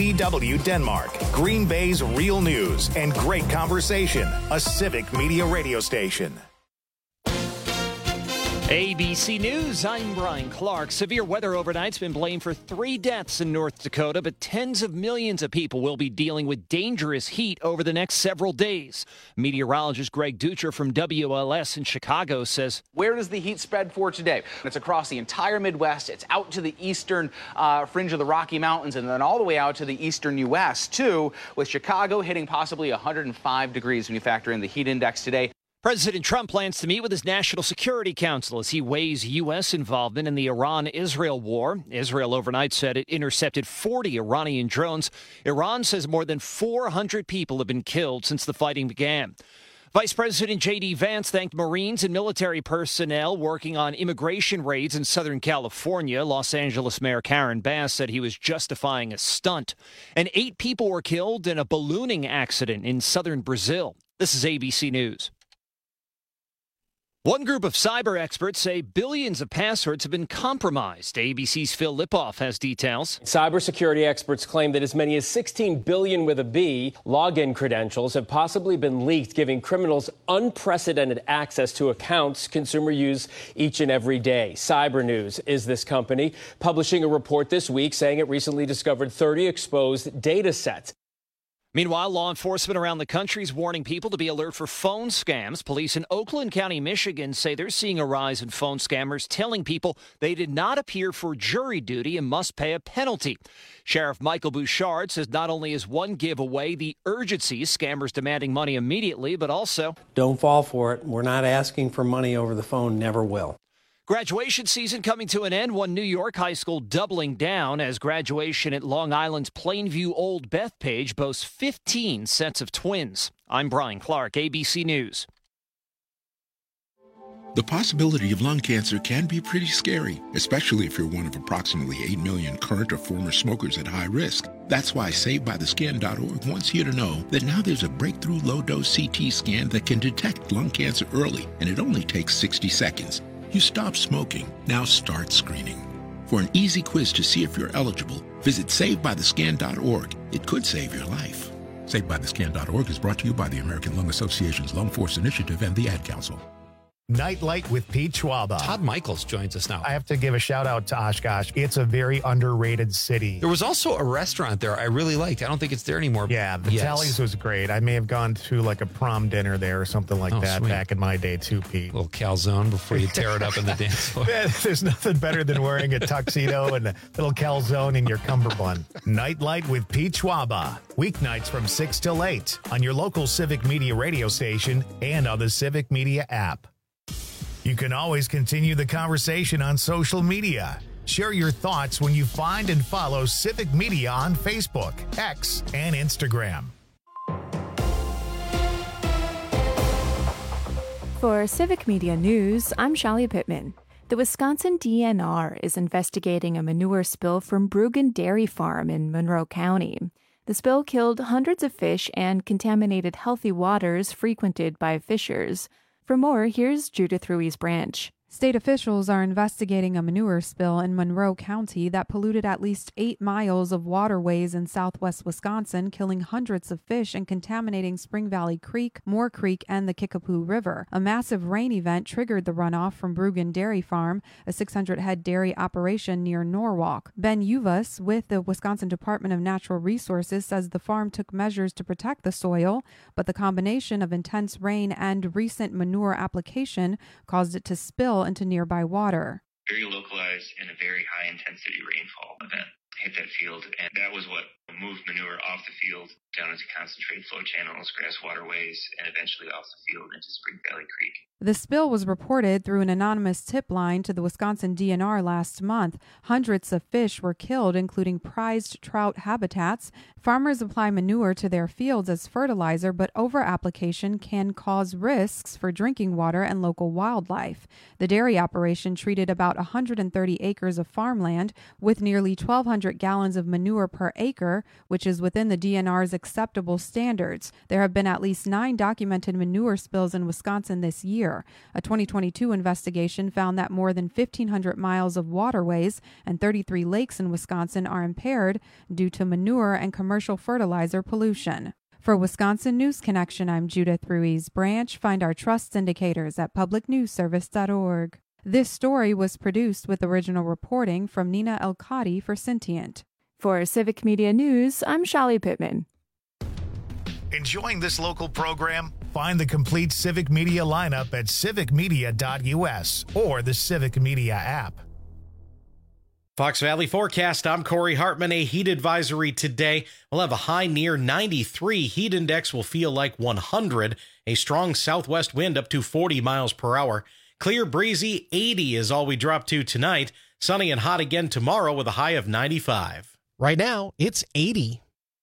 KBW Denmark, Green Bay's real news and great conversation, a Civic Media radio station. ABC News, I'm Brian Clark. Severe weather overnight's been blamed for 3 deaths in North Dakota, but tens of millions of people will be dealing with dangerous heat over the next several days. Meteorologist Greg Dutra from WLS in Chicago says, where does the heat spread for today? It's across the entire Midwest. It's out to the eastern fringe of the Rocky Mountains and then all the way out to the eastern U.S., too, with Chicago hitting possibly 105 degrees when you factor in the heat index today. President Trump plans to meet with his National Security Council as he weighs U.S. involvement in the Iran-Israel war. Israel overnight said it intercepted 40 Iranian drones. Iran says more than 400 people have been killed since the fighting began. Vice President J.D. Vance thanked Marines and military personnel working on immigration raids in Southern California. Los Angeles Mayor Karen Bass said he was justifying a stunt. And 8 people were killed in a ballooning accident in southern Brazil. This is ABC News. One group of cyber experts say billions of passwords have been compromised. ABC's Phil Lipoff has details. Cybersecurity experts claim that as many as 16 billion with a B login credentials have possibly been leaked, giving criminals unprecedented access to accounts consumers use each and every day. Cyber News is this company publishing a report this week saying it recently discovered 30 exposed data sets. Meanwhile, law enforcement around the country is warning people to be alert for phone scams. Police in Oakland County, Michigan say they're seeing a rise in phone scammers telling people they did not appear for jury duty and must pay a penalty. Sheriff Michael Bouchard says not only is one giveaway the urgency, scammers demanding money immediately, but also don't fall for it. We're not asking for money over the phone, never will. Graduation season coming to an end. One New York high school doubling down as graduation at Long Island's Plainview Old Bethpage boasts 15 sets of twins. I'm Brian Clark, ABC News. The possibility of lung cancer can be pretty scary, especially if you're one of approximately 8 million current or former smokers at high risk. That's why SaveByTheScan.org wants you to know that now there's a breakthrough low-dose CT scan that can detect lung cancer early, and it only takes 60 seconds. You stop smoking. Now start screening. For an easy quiz to see if you're eligible, visit SaveByTheScan.org. It could save your life. SaveByTheScan.org is brought to you by the American Lung Association's Lung Force Initiative and the Ad Council. Nightlight with Pete Schwaba. Todd Michaels joins us now. I have to give a shout out to Oshkosh. It's a very underrated city. There was also a restaurant there I really liked. I don't think it's there anymore. Yeah, Vitelli's was great. I may have gone to like a prom dinner there or something like that sweet. Back in my day too, Pete. A little calzone before you tear it up in the dance floor. There's nothing better than wearing a tuxedo and a little calzone in your cummerbund. Nightlight with Pete Schwaba. Weeknights from 6 till 8 on your local Civic Media radio station and on the Civic Media app. You can always continue the conversation on social media. Share your thoughts when you find and follow Civic Media on Facebook, X, and Instagram. For Civic Media News, I'm Shali Pittman. The Wisconsin DNR is investigating a manure spill from Bruggen Dairy Farm in Monroe County. The spill killed hundreds of fish and contaminated healthy waters frequented by fishers. For more, here's Judith Ruiz-Branch. State officials are investigating a manure spill in Monroe County that polluted at least 8 miles of waterways in southwest Wisconsin, killing hundreds of fish and contaminating Spring Valley Creek, Moore Creek, and the Kickapoo River. A massive rain event triggered the runoff from Bruggen Dairy Farm, a 600-head dairy operation near Norwalk. Ben Uvas with the Wisconsin Department of Natural Resources says the farm took measures to protect the soil, but the combination of intense rain and recent manure application caused it to spill into nearby water. Very localized and a very high intensity rainfall event hit that field, and that was what moved manure off the field down into concentrated flow channels, grass waterways, and eventually off the field into Spring Valley Creek. The spill was reported through an anonymous tip line to the Wisconsin DNR last month. Hundreds of fish were killed, including prized trout habitats. Farmers apply manure to their fields as fertilizer, but over-application can cause risks for drinking water and local wildlife. The dairy operation treated about 130 acres of farmland with nearly 1,200 gallons of manure per acre, which is within the DNR's acceptable standards. There have been at least 9 documented manure spills in Wisconsin this year. A 2022 investigation found that more than 1,500 miles of waterways and 33 lakes in Wisconsin are impaired due to manure and commercial fertilizer pollution. For Wisconsin News Connection, I'm Judith Ruiz Branch. Find our trust indicators at publicnewsservice.org. This story was produced with original reporting from Nina Elkadi for Sentient. For Civic Media News, I'm Shali Pittman. Enjoying this local program? Find the complete Civic Media lineup at civicmedia.us or the Civic Media app. Fox Valley forecast. I'm Corey Hartman. A heat advisory today. We'll have a high near 93. Heat index will feel like 100. A strong southwest wind up to 40 miles per hour. Clear, breezy, 80 is all we drop to tonight. Sunny and hot again tomorrow with a high of 95. Right now, it's 80.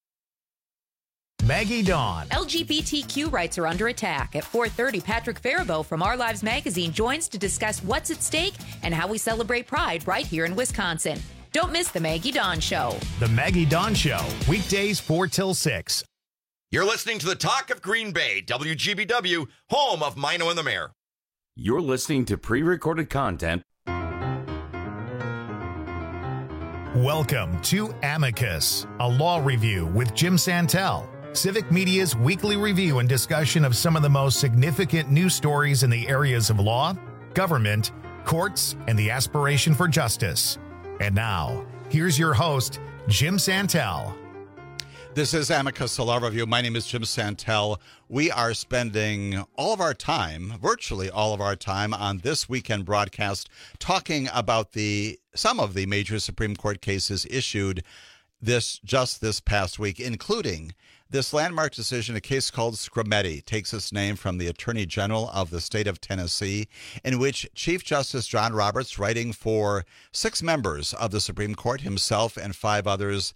Maggie Dawn. LGBTQ rights are under attack. At 4:30, Patrick Faribault from Our Lives Magazine joins to discuss what's at stake and how we celebrate Pride right here in Wisconsin. Don't miss the Maggie Dawn Show. The Maggie Dawn Show, weekdays 4 till 6. You're listening to the Talk of Green Bay, WGBW, home of Mino and the Mayor. You're listening to pre-recorded content. Welcome to Amicus, a law review with Jim Santel. Civic Media's weekly review and discussion of some of the most significant news stories in the areas of law, government, courts, and the aspiration for justice. And now, here's your host, Jim Santel. This is Amicus, a law review. My name is Jim Santel. We are spending all of our time, virtually all of our time, on this weekend broadcast talking about some of the major Supreme Court cases issued this past week, including this landmark decision, a case called Scrimeti, takes its name from the Attorney General of the state of Tennessee, in which Chief Justice John Roberts, writing for 6 members of the Supreme Court, himself and 5 others,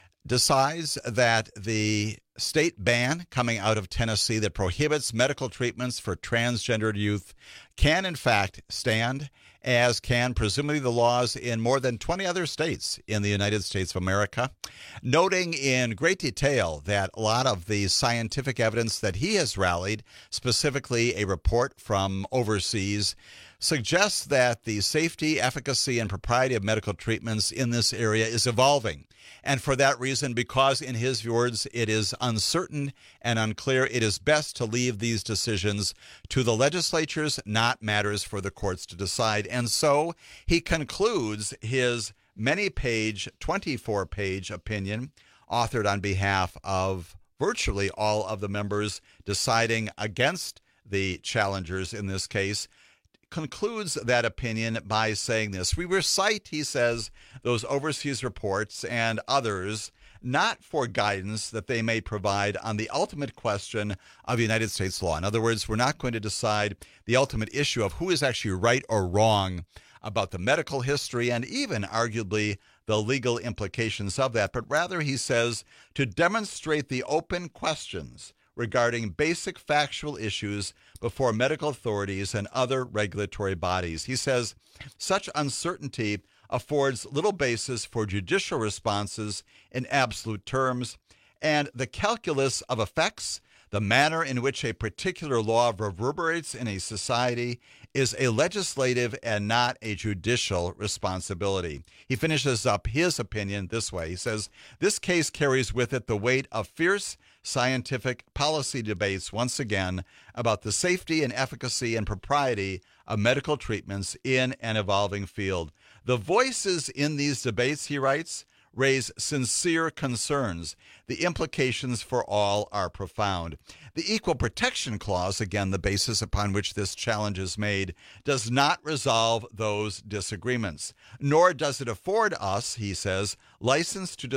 decides that the state ban coming out of Tennessee that prohibits medical treatments for transgendered youth can in fact stand, as can presumably the laws in more than 20 other states in the United States of America, noting in great detail that a lot of the scientific evidence that he has rallied, specifically a report from overseas, suggests that the safety, efficacy, and propriety of medical treatments in this area is evolving. And for that reason, because in his words, it is uncertain and unclear, it is best to leave these decisions to the legislatures, not matters for the courts to decide. And so he concludes his many-page, 24-page opinion, authored on behalf of virtually all of the members deciding against the challengers in this case, concludes that opinion by saying this: we recite, he says, those overseas reports and others not for guidance that they may provide on the ultimate question of United States law. In other words, we're not going to decide the ultimate issue of who is actually right or wrong about the medical history and even arguably the legal implications of that, but rather, he says, to demonstrate the open questions regarding basic factual issues before medical authorities and other regulatory bodies. He says such uncertainty affords little basis for judicial responses in absolute terms, and the calculus of effects, the manner in which a particular law reverberates in a society, is a legislative and not a judicial responsibility. He finishes up his opinion this way. He says, this case carries with it the weight of fierce scientific policy debates, once again, about the safety and efficacy and propriety of medical treatments in an evolving field. The voices in these debates, he writes, raise sincere concerns. The implications for all are profound. The Equal Protection Clause, again, the basis upon which this challenge is made, does not resolve those disagreements, nor does it afford us, he says, license to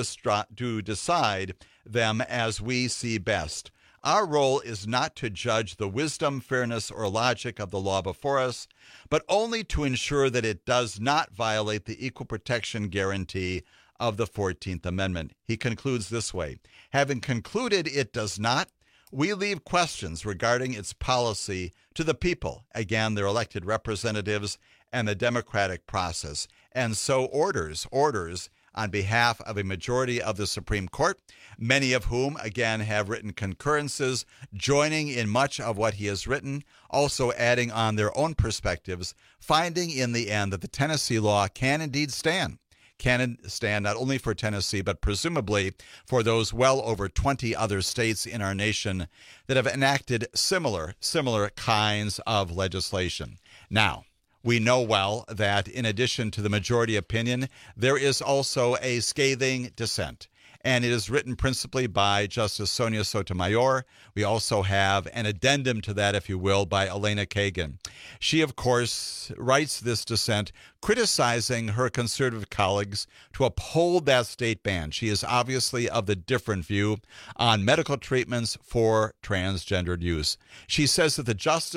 decide them as we see best. Our role is not to judge the wisdom, fairness, or logic of the law before us, but only to ensure that it does not violate the equal protection guarantee of the 14th Amendment. He concludes this way: having concluded it does not, we leave questions regarding its policy to the people, again, their elected representatives, and the democratic process. And so orders on behalf of a majority of the Supreme Court, many of whom, again, have written concurrences, joining in much of what he has written, also adding on their own perspectives, finding in the end that the Tennessee law can indeed stand. Can stand not only for Tennessee, but presumably for those well over 20 other states in our nation that have enacted similar kinds of legislation. Now, we know well that in addition to the majority opinion, there is also a scathing dissent. And it is written principally by Justice Sonia Sotomayor. We also have an addendum to that, if you will, by Elena Kagan. She, of course, writes this dissent criticizing her conservative colleagues to uphold that state ban. She is obviously of the different view on medical treatments for transgendered use. She says that the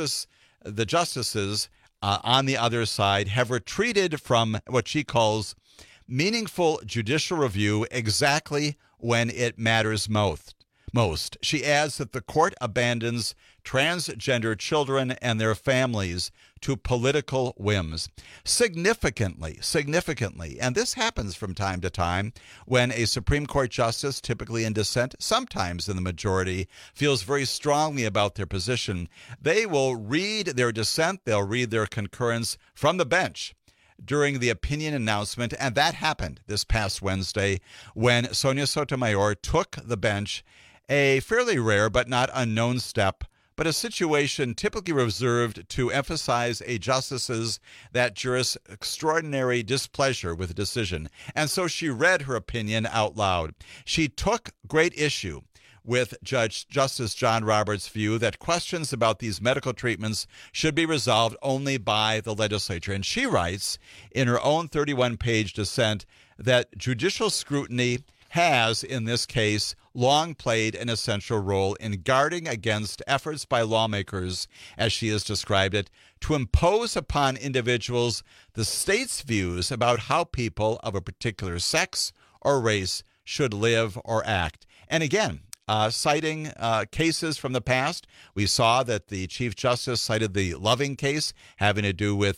justices on the other side have retreated from what she calls meaningful judicial review exactly when it matters most. She adds that the court abandons transgender children and their families to political whims. Significantly, and this happens from time to time when a Supreme Court justice, typically in dissent, sometimes in the majority, feels very strongly about their position, they will read their dissent, they'll read their concurrence from the bench during the opinion announcement, and that happened this past Wednesday when Sonia Sotomayor took the bench, a fairly rare but not unknown step, but a situation typically reserved to emphasize a justice's, that jurist's, extraordinary displeasure with a decision. And so she read her opinion out loud. She took great issue with Justice John Roberts' view that questions about these medical treatments should be resolved only by the legislature. And she writes in her own 31-page dissent that judicial scrutiny has, in this case, long played an essential role in guarding against efforts by lawmakers, as she has described it, to impose upon individuals the state's views about how people of a particular sex or race should live or act. And again, citing cases from the past, we saw that the Chief Justice cited the Loving case having to do with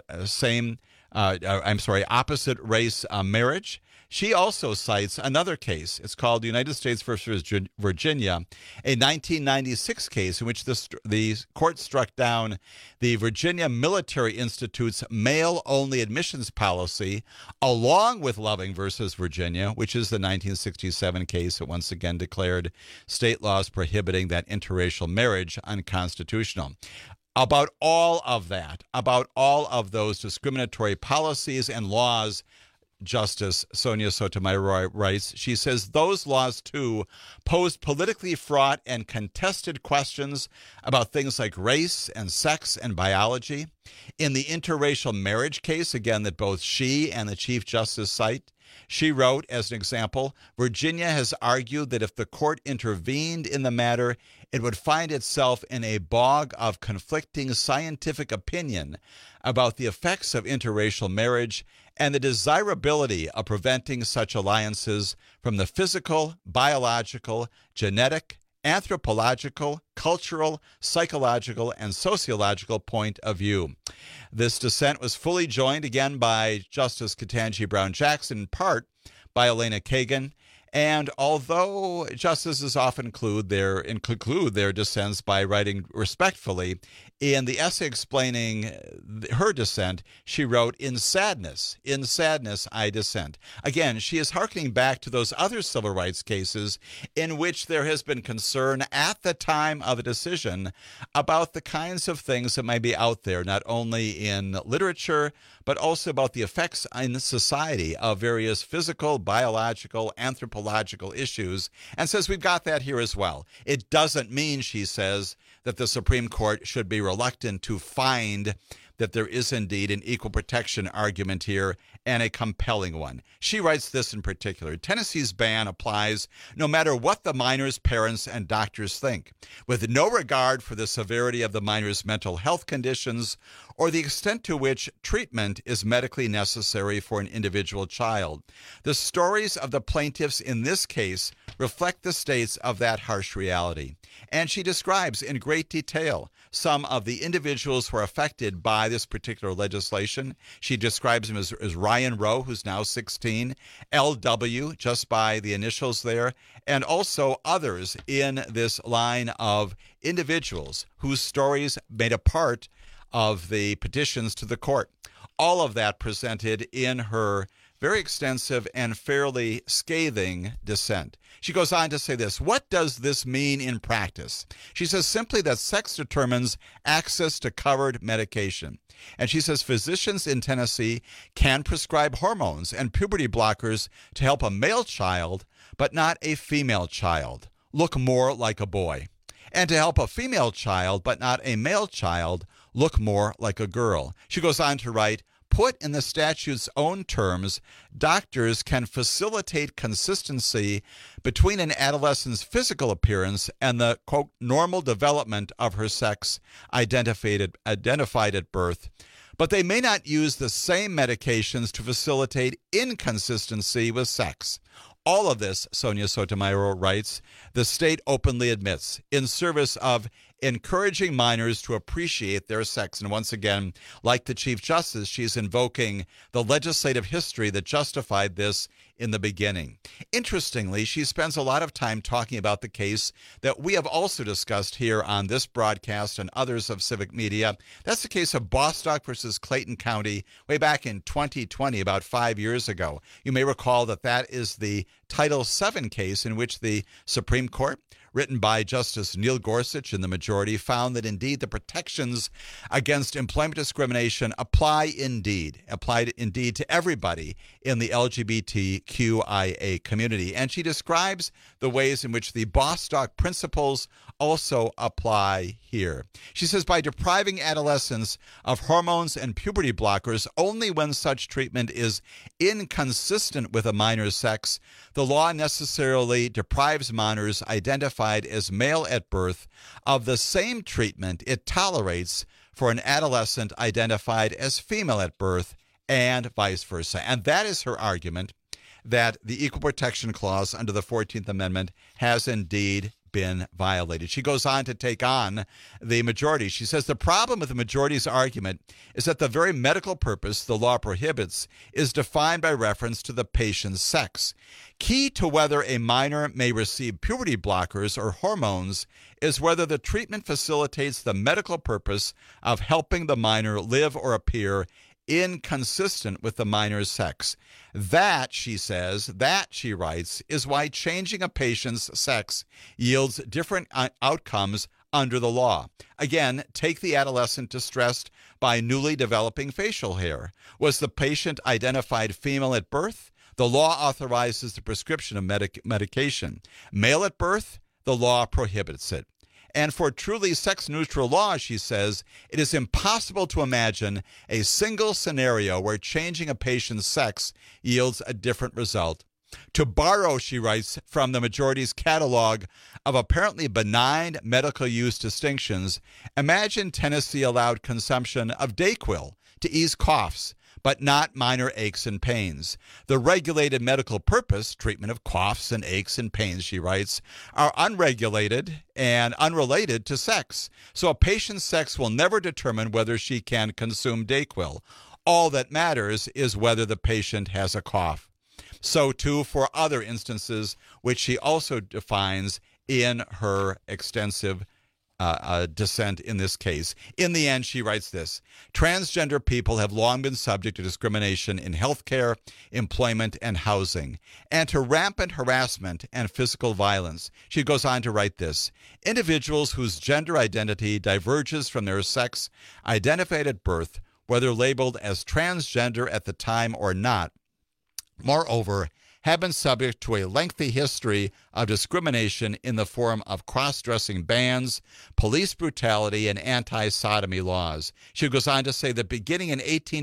opposite race marriage. She also cites another case. It's called United States versus Virginia, a 1996 case in which the court struck down the Virginia Military Institute's male-only admissions policy, along with Loving versus Virginia, which is the 1967 case that once again declared state laws prohibiting that interracial marriage unconstitutional. About all of that, about all of those discriminatory policies and laws, Justice Sonia Sotomayor writes, she says those laws, too, pose politically fraught and contested questions about things like race and sex and biology. In the interracial marriage case, again, that both she and the Chief Justice cite, she wrote, as an example, Virginia has argued that if the court intervened in the matter, it would find itself in a bog of conflicting scientific opinion about the effects of interracial marriage and the desirability of preventing such alliances from the physical, biological, genetic, anthropological, cultural, psychological, and sociological point of view. This dissent was fully joined again by Justice Ketanji Brown Jackson, in part by Elena Kagan. And although justices often conclude their dissents by writing respectfully, in the essay explaining her dissent, she wrote, in sadness, I dissent. Again, she is hearkening back to those other civil rights cases in which there has been concern at the time of a decision about the kinds of things that might be out there, not only in literature, but also about the effects in society of various physical, biological, anthropological issues, and says we've got that here as well. It doesn't mean, she says, that the Supreme Court should be reluctant to find that there is indeed an equal protection argument here, and a compelling one. She writes this in particular: Tennessee's ban applies no matter what the minor's parents and doctors think, with no regard for the severity of the minor's mental health conditions or the extent to which treatment is medically necessary for an individual child. The stories of the plaintiffs in this case reflect the states of that harsh reality. And she describes in great detail some of the individuals who are affected by this particular legislation. She describes them as Ryan Rowe, who's now 16, LW, just by the initials there, and also others in this line of individuals whose stories made a part of the petitions to the court. All of that presented in her very extensive and fairly scathing dissent. She goes on to say this: what does this mean in practice? She says simply that sex determines access to covered medication. And she says physicians in Tennessee can prescribe hormones and puberty blockers to help a male child, but not a female child, look more like a boy. And to help a female child, but not a male child, look more like a girl. She goes on to write, put in the statute's own terms, doctors can facilitate consistency between an adolescent's physical appearance and the, quote, normal development of her sex identified at birth. But they may not use the same medications to facilitate inconsistency with sex. All of this, Sonia Sotomayor writes, the state openly admits in service of encouraging minors to appreciate their sex. And once again, like the Chief Justice, she's invoking the legislative history that justified this in the beginning. Interestingly, she spends a lot of time talking about the case that we have also discussed here on this broadcast and others of Civic Media. That's the case of Bostock versus Clayton County way back in 2020, about 5 years ago. You may recall that that is the Title VII case in which the Supreme Court, written by Justice Neil Gorsuch in the majority, found that indeed the protections against employment discrimination applied indeed to everybody in the LGBTQIA community. And she describes the ways in which the Bostock principles also apply here. She says, by depriving adolescents of hormones and puberty blockers only when such treatment is inconsistent with a minor's sex, the law necessarily deprives minors identified as male at birth of the same treatment it tolerates for an adolescent identified as female at birth, and vice versa. And that is her argument, that the Equal Protection Clause under the 14th Amendment has indeed been violated. She goes on to take on the majority. She says the problem with the majority's argument is that the very medical purpose the law prohibits is defined by reference to the patient's sex. Key to whether a minor may receive puberty blockers or hormones is whether the treatment facilitates the medical purpose of helping the minor live or appear inconsistent with the minor's sex. That, she says, that, she writes, is why changing a patient's sex yields different outcomes under the law. Again, take the adolescent distressed by newly developing facial hair. Was the patient identified female at birth? The law authorizes the prescription of medication. Male at birth? The law prohibits it. And for truly sex-neutral law, she says, it is impossible to imagine a single scenario where changing a patient's sex yields a different result. To borrow, she writes, from the majority's catalog of apparently benign medical use distinctions, imagine Tennessee allowed consumption of Dayquil to ease coughs, but not minor aches and pains. The regulated medical purpose, treatment of coughs and aches and pains, she writes, are unregulated and unrelated to sex. So a patient's sex will never determine whether she can consume Dayquil. All that matters is whether the patient has a cough. So too for other instances, which she also defines in her extensive dissent in this case. In the end, she writes this: transgender people have long been subject to discrimination in healthcare, employment, and housing, and to rampant harassment and physical violence. She goes on to write this: individuals whose gender identity diverges from their sex identified at birth, whether labeled as transgender at the time or not, moreover, have been subject to a lengthy history of discrimination in the form of cross-dressing bans, police brutality, and anti-sodomy laws. She goes on to say that beginning in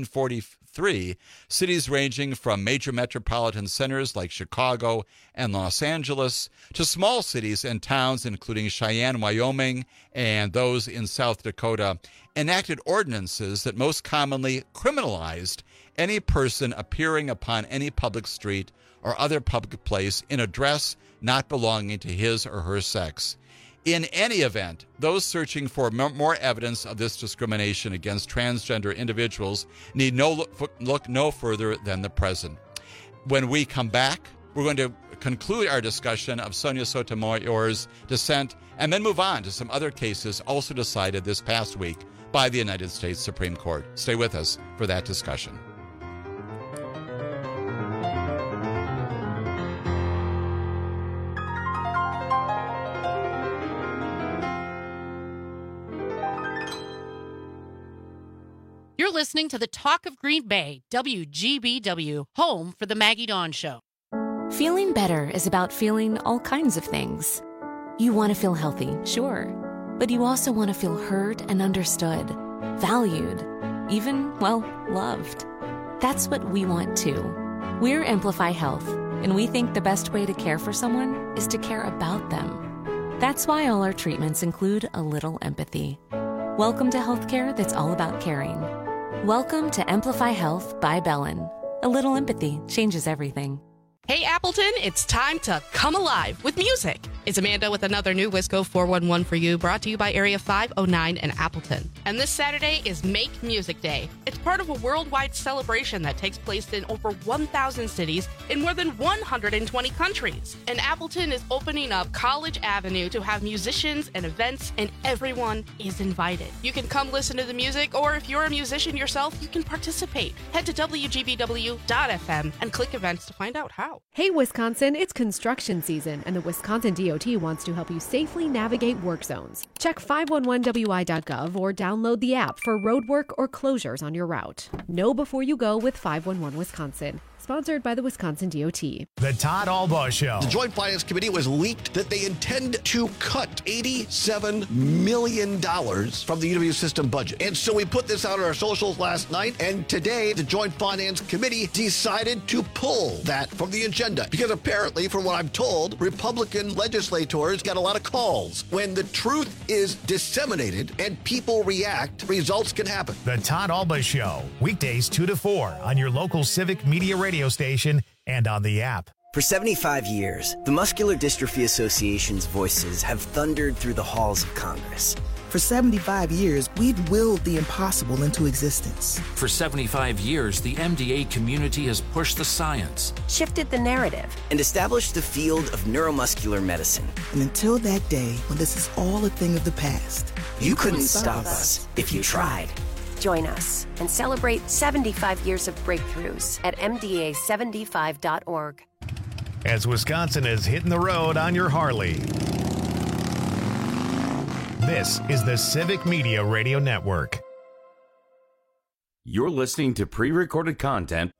1843, cities ranging from major metropolitan centers like Chicago and Los Angeles to small cities and towns including Cheyenne, Wyoming, and those in South Dakota enacted ordinances that most commonly criminalized any person appearing upon any public street or other public place in a dress not belonging to his or her sex. In any event, those searching for more evidence of this discrimination against transgender individuals need look no further than the present. When we come back, we're going to conclude our discussion of Sonia Sotomayor's dissent and then move on to some other cases also decided this past week by the United States Supreme Court. Stay with us for that discussion. You're listening to the Talk of Green Bay, WGBW, home for the Maggie Dawn Show. Feeling better is about feeling all kinds of things. You want to feel healthy, sure, but you also want to feel heard and understood, valued, even, well, loved. That's what we want too. We're Amplify Health, and we think the best way to care for someone is to care about them. That's why all our treatments include a little empathy. Welcome to healthcare that's all about caring. Welcome to Amplify Health by Bellin. A little empathy changes everything. Hey Appleton, it's time to come alive with music. It's Amanda with another new Wisco 411 for you, brought to you by Area 509 and Appleton. And this Saturday is Make Music Day. It's part of a worldwide celebration that takes place in over 1,000 cities in more than 120 countries. And Appleton is opening up College Avenue to have musicians and events, and everyone is invited. You can come listen to the music, or if you're a musician yourself, you can participate. Head to WGBW.FM and click events to find out how. Hey Wisconsin, it's construction season, and the Wisconsin DOT wants to help you safely navigate work zones. Check 511wi.gov or download the app for road work or closures on your route. Know before you go with 511 Wisconsin. Sponsored by the Wisconsin DOT. The Todd Albaugh Show. The Joint Finance Committee was leaked that they intend to cut $87 million from the UW system budget. And so we put this out on our socials last night, and today the Joint Finance Committee decided to pull that from the agenda. Because apparently, from what I'm told, Republican legislators got a lot of calls. When the truth is disseminated and people react, results can happen. The Todd Albaugh Show. Weekdays 2 to 4 on your local Civic Media radio station and on the app. For 75 years, the Muscular Dystrophy Association's voices have thundered through the halls of Congress. For 75 years, we've willed the impossible into existence. For 75 years, the MDA community has pushed the science, shifted the narrative, and established the field of neuromuscular medicine. And until that day, when this is all a thing of the past, you couldn't stop us if you tried. Join us and celebrate 75 years of breakthroughs at MDA75.org. As Wisconsin is hitting the road on your Harley. This is the Civic Media Radio Network. You're listening to pre-recorded content.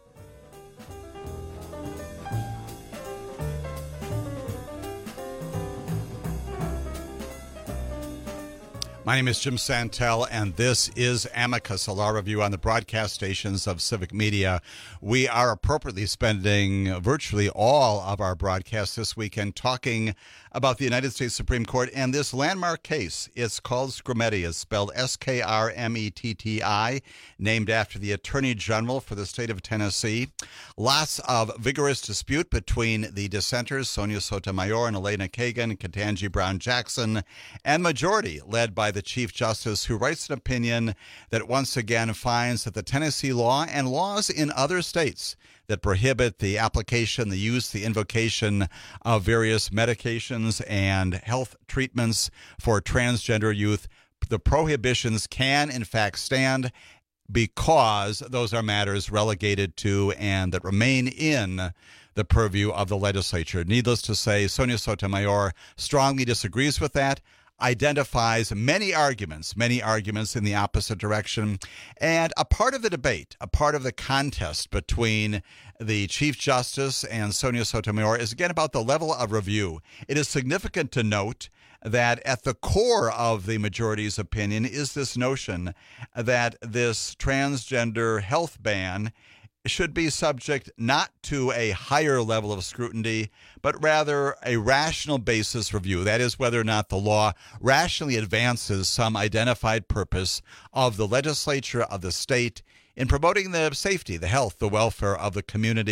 My name is Jim Santel, and this is Amicus, a law review on the broadcast stations of Civic Media. We are appropriately spending virtually all of our broadcasts this weekend talking about the United States Supreme Court and this landmark case. It's called Skrmetti. It's spelled S-K-R-M-E-T-T-I, named after the Attorney General for the state of Tennessee. Lots of vigorous dispute between the dissenters, Sonia Sotomayor and Elena Kagan, Ketanji Brown Jackson, and majority led by the Chief Justice, who writes an opinion that once again finds that the Tennessee law and laws in other states that prohibit the application, the use, the invocation of various medications and health treatments for transgender youth, the prohibitions can in fact stand because those are matters relegated to and that remain in the purview of the legislature. Needless to say, Sonia Sotomayor strongly disagrees with that, identifies many arguments in the opposite direction. And a part of the debate, a part of the contest between the Chief Justice and Sonia Sotomayor is again about the level of review. It is significant to note that at the core of the majority's opinion is this notion that this transgender health ban should be subject not to a higher level of scrutiny, but rather a rational basis review. That is, whether or not the law rationally advances some identified purpose of the legislature of the state in promoting the safety, the health, the welfare of the community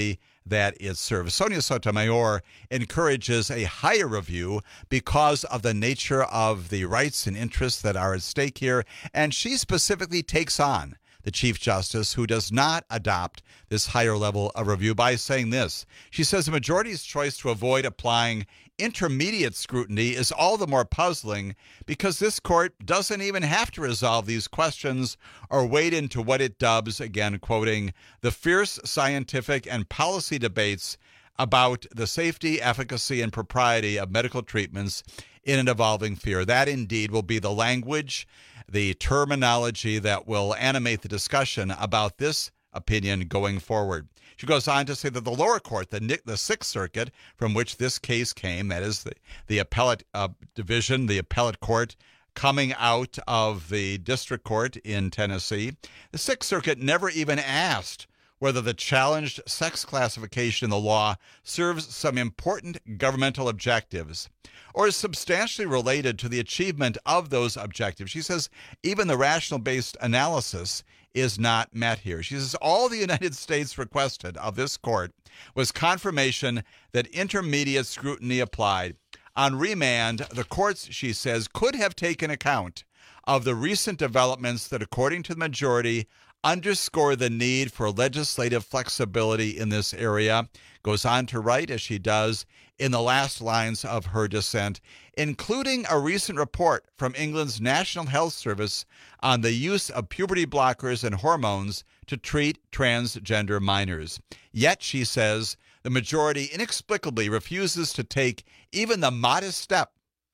that it serves. Sonia Sotomayor encourages a higher review because of the nature of the rights and interests that are at stake here, and she specifically takes on the Chief Justice, who does not adopt this higher level of review, by saying this. She says the majority's choice to avoid applying intermediate scrutiny is all the more puzzling because this court doesn't even have to resolve these questions or wade into what it dubs, again quoting, the fierce scientific and policy debates about the safety, efficacy, and propriety of medical treatments in an evolving field. That indeed will be the language, the terminology that will animate the discussion about this opinion going forward. She goes on to say that the lower court, the Sixth Circuit, from which this case came, that is the appellate division, the appellate court coming out of the district court in Tennessee, the Sixth Circuit never even asked whether the challenged sex classification in the law serves some important governmental objectives or is substantially related to the achievement of those objectives. She says even the rational-based analysis is not met here. She says all the United States requested of this court was confirmation that intermediate scrutiny applied. On remand, the courts, she says, could have taken account of the recent developments that, according to the majority, underscore the need for legislative flexibility in this area. Goes on to write, as she does in the last lines of her dissent, including a recent report from England's National Health Service on the use of puberty blockers and hormones to treat transgender minors. Yet, she says, the majority inexplicably refuses to take even the modest step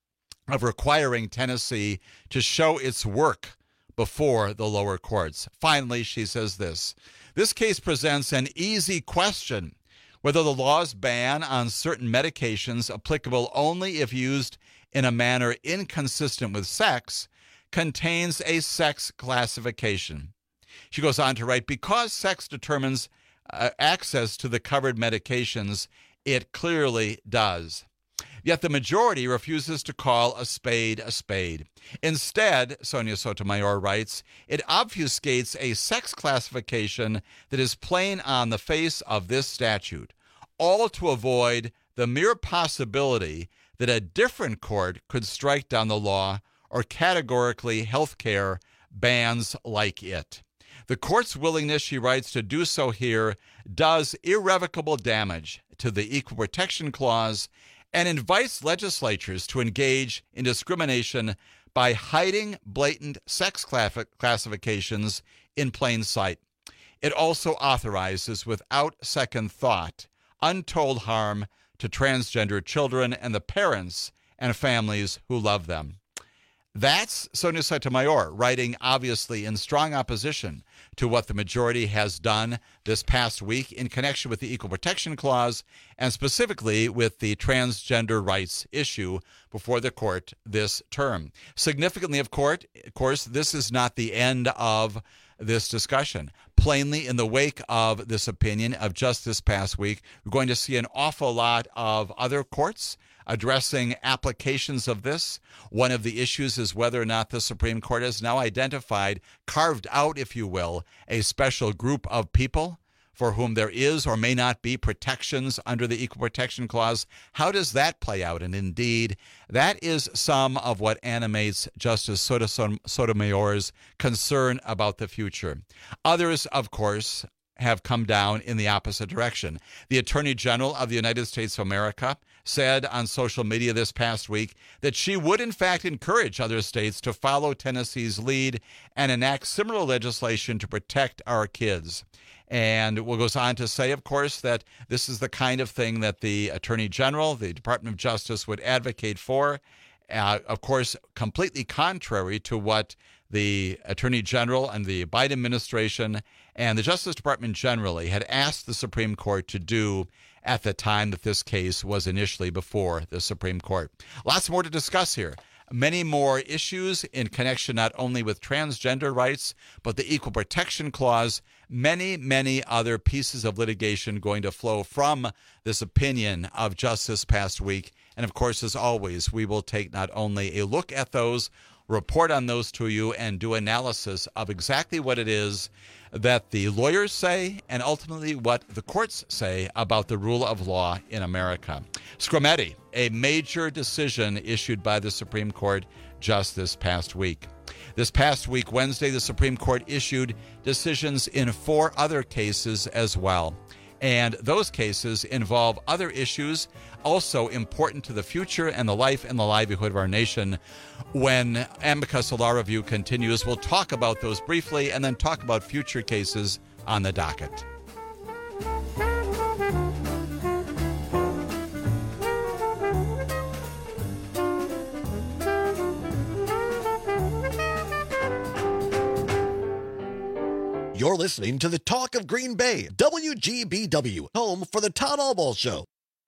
of requiring Tennessee to show its work before the lower courts. Finally, she says this case presents an easy question whether the law's ban on certain medications applicable only if used in a manner inconsistent with sex contains a sex classification. She goes on to write, because sex determines access to the covered medications, it clearly does. Yet the majority refuses to call a spade a spade. Instead, Sonia Sotomayor writes, it obfuscates a sex classification that is plain on the face of this statute, all to avoid the mere possibility that a different court could strike down the law or categorically health care bans like it. The court's willingness, she writes, to do so here does irrevocable damage to the Equal Protection Clause and invites legislatures to engage in discrimination by hiding blatant sex classifications in plain sight. It also authorizes, without second thought, untold harm to transgender children and the parents and families who love them. That's Sonia Sotomayor writing, obviously, in strong opposition to what the majority has done this past week in connection with the Equal Protection Clause and specifically with the transgender rights issue before the court this term. Significantly, of course, this is not the end of this discussion. Plainly, in the wake of this opinion of just this past week, we're going to see an awful lot of other courts addressing applications of this. One of the issues is whether or not the Supreme Court has now identified, carved out, if you will, a special group of people for whom there is or may not be protections under the Equal Protection Clause. How does that play out? And indeed, that is some of what animates Justice Sotomayor's concern about the future. Others, of course, have come down in the opposite direction. The Attorney General of the United States of America said on social media this past week that she would in fact encourage other states to follow Tennessee's lead and enact similar legislation to protect our kids. And goes on to say, of course, that this is the kind of thing that the Attorney General, the Department of Justice, would advocate for. Of course, completely contrary to what the Attorney General and the Biden administration and the Justice Department generally had asked the Supreme Court to do at the time that this case was initially before the Supreme Court. Lots more to discuss here. Many more issues in connection not only with transgender rights, but the Equal Protection Clause. Many, many other pieces of litigation going to flow from this opinion of just this past week. And of course, as always, we will take not only a look at those, report on those to you and do analysis of exactly what it is that the lawyers say and ultimately what the courts say about the rule of law in America. Scarametti, a major decision issued by the Supreme Court just this past week. This past week, Wednesday, the Supreme Court issued decisions in 4 other cases as well. And those cases involve other issues also important to the future and the life and the livelihood of our nation. When Amicus Law Review continues, we'll talk about those briefly and then talk about future cases on the docket. You're listening to the Talk of Green Bay, WGBW, home for the Todd Albaugh Show.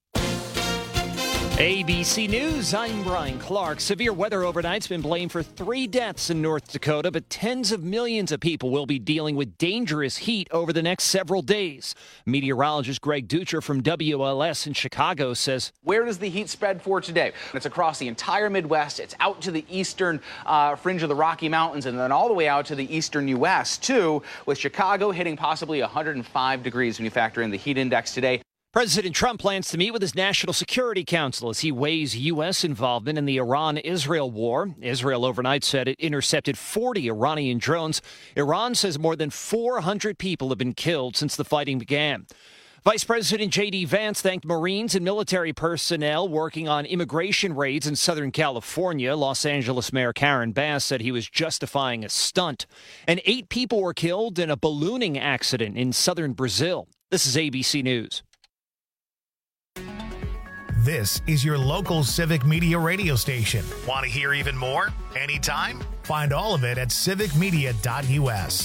ABC News, I'm Brian Clark. Severe weather overnight's been blamed for 3 deaths in North Dakota, but tens of millions of people will be dealing with dangerous heat over the next several days. Meteorologist Greg Ducher from WLS in Chicago says, where does the heat spread for today? It's across the entire Midwest. It's out to the eastern fringe of the Rocky Mountains and then all the way out to the eastern U.S., too, with Chicago hitting possibly 105 degrees when you factor in the heat index today. President Trump plans to meet with his National Security Council as he weighs U.S. involvement in the Iran-Israel war. Israel overnight said it intercepted 40 Iranian drones. Iran says more than 400 people have been killed since the fighting began. Vice President J.D. Vance thanked Marines and military personnel working on immigration raids in Southern California. Los Angeles Mayor Karen Bass said he was justifying a stunt. And 8 people were killed in a ballooning accident in southern Brazil. This is ABC News. This is your local Civic Media radio station. Want to hear even more? Anytime? Find all of it at civicmedia.us.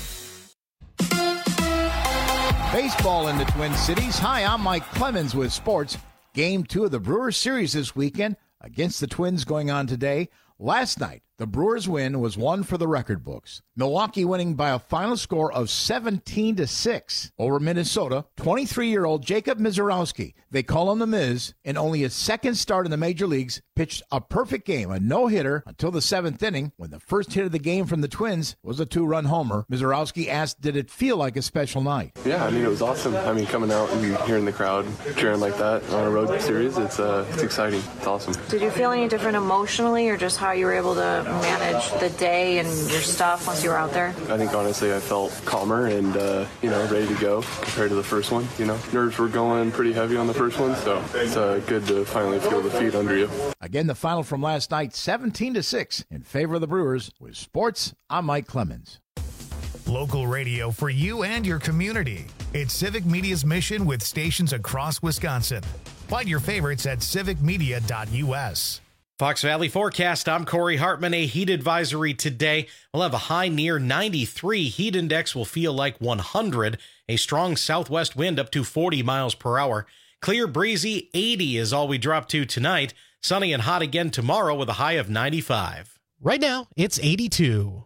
Baseball in the Twin Cities. Hi, I'm Mike Clemens with sports. Game 2 of the Brewers series this weekend against the Twins going on today. Last night, the Brewers' win was one for the record books. Milwaukee winning by a final score of 17-6 over Minnesota. 23-year-old Jacob Misiorowski, they call him the Miz, in only his second start in the major leagues, pitched a perfect game, a no-hitter, until the 7th inning, when the first hit of the game from the Twins was a 2-run homer. Misiorowski asked, did it feel like a special night? Yeah, it was awesome. coming out and hearing the crowd cheering like that on a road series, it's exciting. It's awesome. Did you feel any different emotionally, or just how you were able to manage the day and your stuff once you were out there? I think honestly I felt calmer and ready to go compared to the first one. Nerves were going pretty heavy on the first one, so it's good to finally feel the feet under you. Again, the final from last night, 17-6 in favor of the Brewers. With sports, I'm Mike Clemens. Local radio for you and your community. It's Civic Media's mission with stations across Wisconsin. Find your favorites at civicmedia.us. Fox Valley forecast. I'm Corey Hartman. A heat advisory today. We'll have a high near 93. Heat index will feel like 100. A strong southwest wind up to 40 miles per hour. Clear, breezy, 80 is all we drop to tonight. Sunny and hot again tomorrow with a high of 95. Right now, it's 82.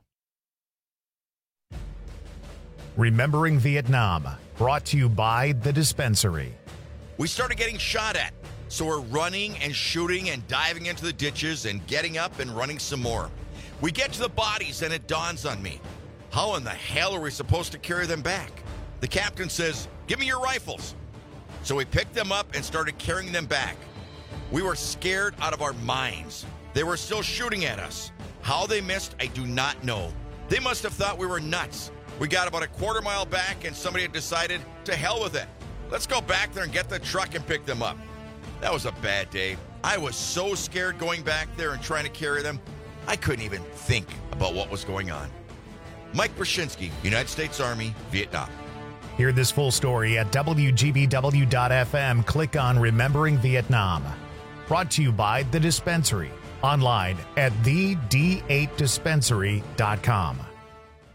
Remembering Vietnam, brought to you by The Dispensary. We started getting shot at, so we're running and shooting and diving into the ditches and getting up and running some more. We get to the bodies and it dawns on me. How in the hell are we supposed to carry them back? The captain says, "Give me your rifles." So we picked them up and started carrying them back. We were scared out of our minds. They were still shooting at us. How they missed, I do not know. They must have thought we were nuts. We got about a quarter mile back and somebody had decided, to hell with it. Let's go back there and get the truck and pick them up. That was a bad day. I was so scared going back there and trying to carry them, I couldn't even think about what was going on. Mike Brzezinski, United States Army, Vietnam. Hear this full story at WGBW.FM. Click on Remembering Vietnam. Brought to you by The Dispensary. Online at thed8dispensary.com.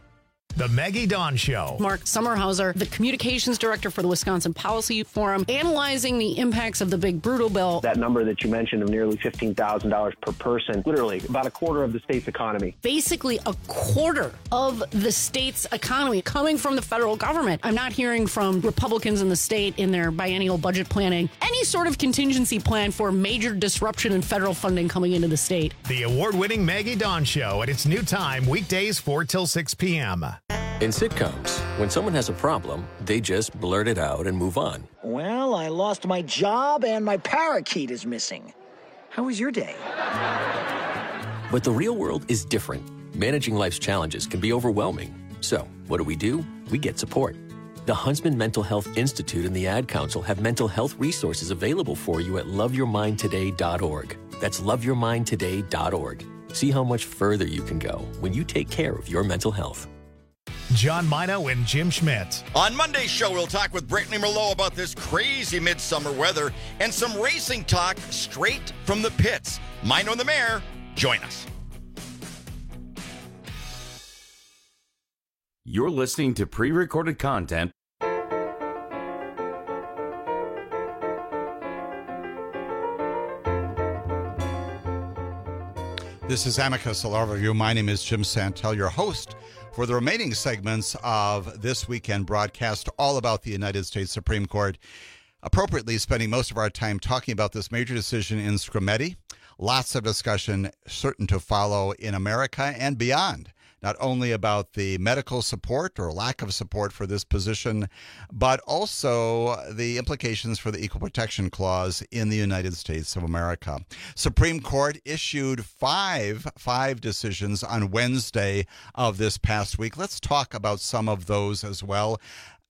The Maggie Dawn Show. Mark Sommerhauser, the communications director for the Wisconsin Policy Forum, analyzing the impacts of the big brutal bill. That number that you mentioned of nearly $15,000 per person, literally about a quarter of the state's economy. Basically a quarter of the state's economy coming from the federal government. I'm not hearing from Republicans in the state in their biennial budget planning any sort of contingency plan for major disruption in federal funding coming into the state. The award-winning Maggie Dawn Show at its new time, weekdays 4 till 6 p.m. In sitcoms, when someone has a problem, they just blurt it out and move on. Well, I lost my job and my parakeet is missing. How was your day? But the real world is different. Managing life's challenges can be overwhelming. So, what do? We get support. The Huntsman Mental Health Institute and the Ad Council have mental health resources available for you at loveyourmindtoday.org. That's loveyourmindtoday.org. See how much further you can go when you take care of your mental health. John Mino and Jim Schmidt. On Monday's show, we'll talk with Brittany Merlot about this crazy midsummer weather and some racing talk straight from the pits. Mino and the Mayor, join us. You're listening to pre-recorded content. This is Amicus, a overview. My name is Jim Santel, your host for the remaining segments of this weekend broadcast, all about the United States Supreme Court. Appropriately spending most of our time talking about this major decision in Scrimeti. Lots of discussion certain to follow in America and beyond. Not only about the medical support or lack of support for this position, but also the implications for the Equal Protection Clause in the United States of America. Supreme Court issued five decisions on Wednesday of this past week. Let's talk about some of those as well.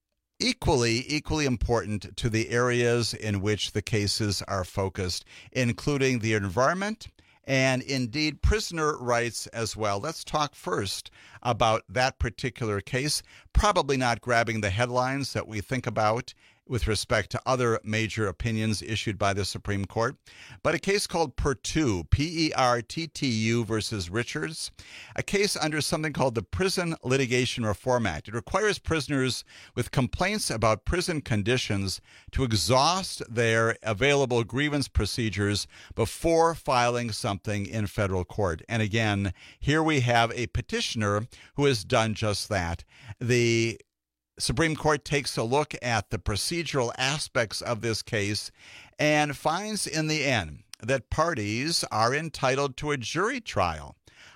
Equally important to the areas in which the cases are focused, including the environment and indeed prisoner rights as well. Let's talk first about that particular case, probably not grabbing the headlines that we think about with respect to other major opinions issued by the Supreme Court, but a case called Perttu, P-E-R-T-T-U versus Richards, a case under something called the Prison Litigation Reform Act. It requires prisoners with complaints about prison conditions to exhaust their available grievance procedures before filing something in federal court. And again, here we have a petitioner who has done just that. The Supreme Court takes a look at the procedural aspects of this case and finds in the end that parties are entitled to a jury trial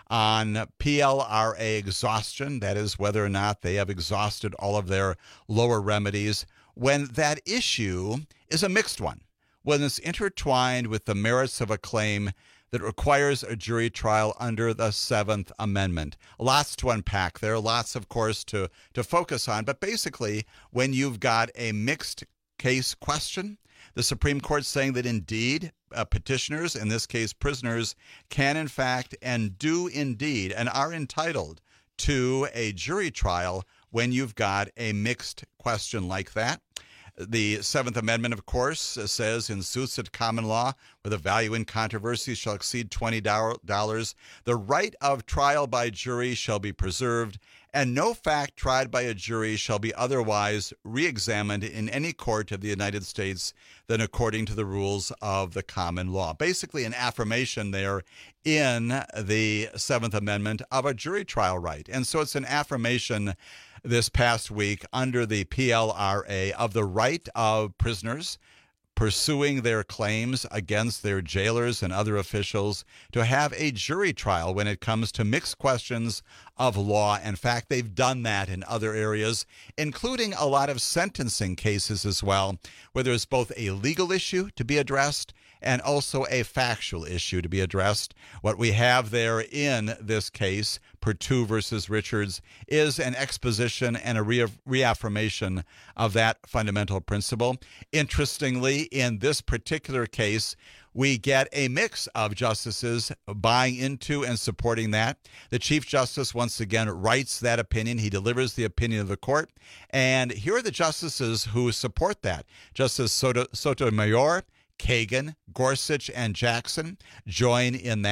on PLRA exhaustion, that is, whether or not they have exhausted all of their lower remedies, when that issue is a mixed one, when it's intertwined with the merits of a claim that requires a jury trial under the Seventh Amendment. Lots to unpack there, lots, of course, to focus on. But basically, when you've got a mixed case question, the Supreme Court saying that indeed petitioners, in this case prisoners, can in fact and do indeed and are entitled to a jury trial when you've got a mixed question like that. The Seventh Amendment, of course, says in suits at common law where the value in controversy shall exceed $20, the right of trial by jury shall be preserved, and no fact tried by a jury shall be otherwise re-examined in any court of the United States than according to the rules of the common law. Basically, an affirmation there in the Seventh Amendment of a jury trial right. And so it's an affirmation this past week under the PLRA of the right of prisoners pursuing their claims against their jailers and other officials to have a jury trial when it comes to mixed questions of law. In fact, they've done that in other areas, including a lot of sentencing cases as well, where there's both a legal issue to be addressed and also a factual issue to be addressed. What we have there in this case, Perttu versus Richards, is an exposition and a reaffirmation of that fundamental principle. Interestingly, in this particular case, we get a mix of justices buying into and supporting that. The Chief Justice, once again, writes that opinion. He delivers the opinion of the court. And here are the justices who support that. Justice Sotomayor, Kagan, Gorsuch, and Jackson join in that.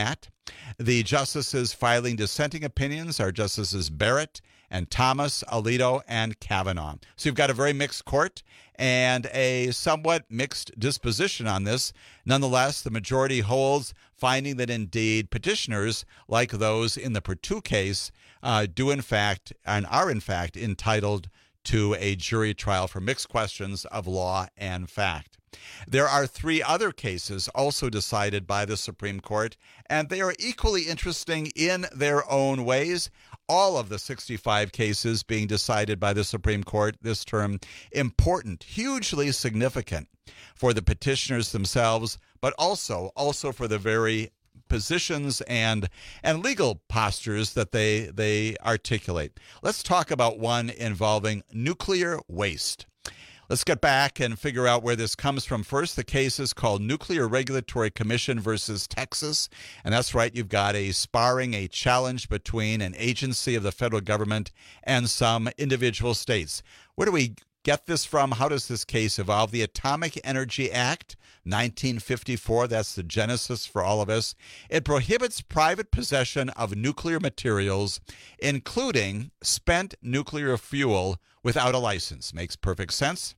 The justices filing dissenting opinions are Justices Barrett and Thomas, Alito, and Kavanaugh. So you've got a very mixed court and a somewhat mixed disposition on this. Nonetheless, the majority holds, finding that indeed petitioners, like those in the Perdue case, do in fact and are in fact entitled to a jury trial for mixed questions of law and fact. There are 3 other cases also decided by the Supreme Court, and they are equally interesting in their own ways. All of the 65 cases being decided by the Supreme Court this term, important, hugely significant for the petitioners themselves, but also for the very positions and legal postures that they articulate. Let's talk about one involving nuclear waste. Let's get back and figure out where this comes from first. The case is called Nuclear Regulatory Commission versus Texas. And that's right, you've got a challenge between an agency of the federal government and some individual states. Where do we get this from? How does this case evolve? The Atomic Energy Act, 1954, that's the genesis for all of us. It prohibits private possession of nuclear materials, including spent nuclear fuel, without a license. Makes perfect sense.